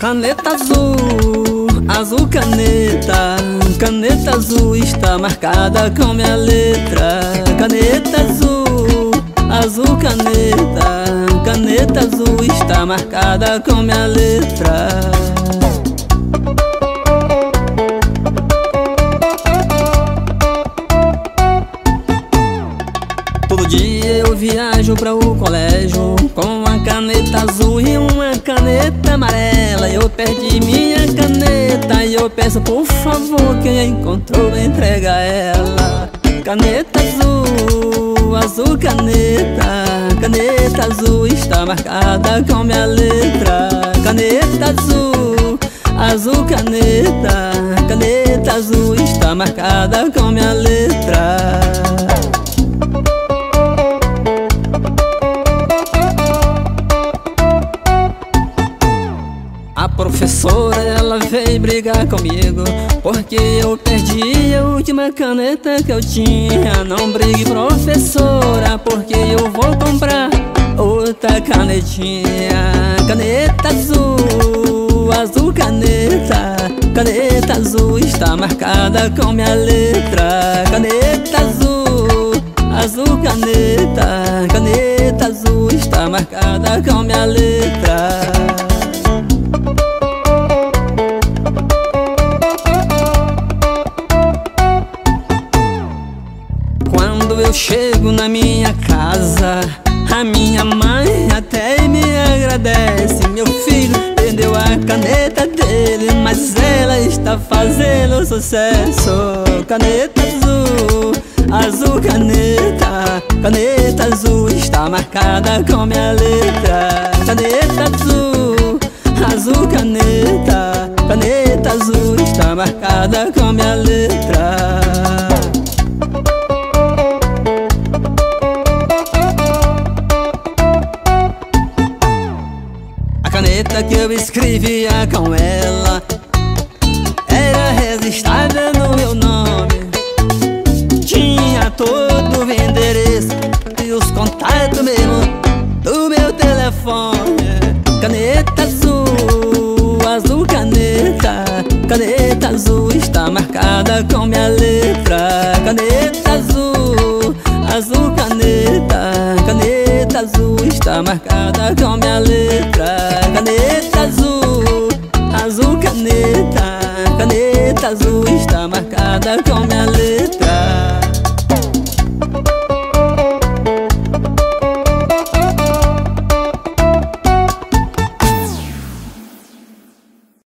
Caneta azul, azul caneta. Caneta azul está marcada com minha letra. Caneta azul, azul caneta. Caneta azul está marcada com minha letra. Todo dia eu viajo para o colégio com uma caneta azul e uma caneta amarela. Eu perdi minha caneta e eu peço por favor, quem encontrou entrega ela. Caneta azul, azul caneta. Caneta azul está marcada com minha letra. Caneta azul, azul caneta. Caneta azul está marcada com minha letra. A professora, ela veio brigar comigo porque eu perdi a última caneta que eu tinha. Não brigue, professora, porque eu vou comprar outra canetinha. Caneta azul, azul caneta. Caneta azul está marcada com minha letra. Caneta azul, azul caneta. Caneta azul está marcada com minha letra. Quando eu chego na minha casa, a minha mãe até me agradece. Meu filho perdeu a caneta dele, mas ela está fazendo sucesso. Caneta azul, azul caneta. Caneta azul está marcada com minha letra. Caneta azul, azul caneta. Caneta azul está marcada com minha letra. A caneta que eu escrevia com ela era registrada no meu nome. Tinha todo o endereço e os contatos mesmo do meu telefone. Caneta azul, azul caneta. Caneta azul está marcada com minha letra. Caneta azul, azul caneta. Caneta azul está marcada com minha letra. Caneta azul, azul caneta. Caneta azul está marcada com minha letra.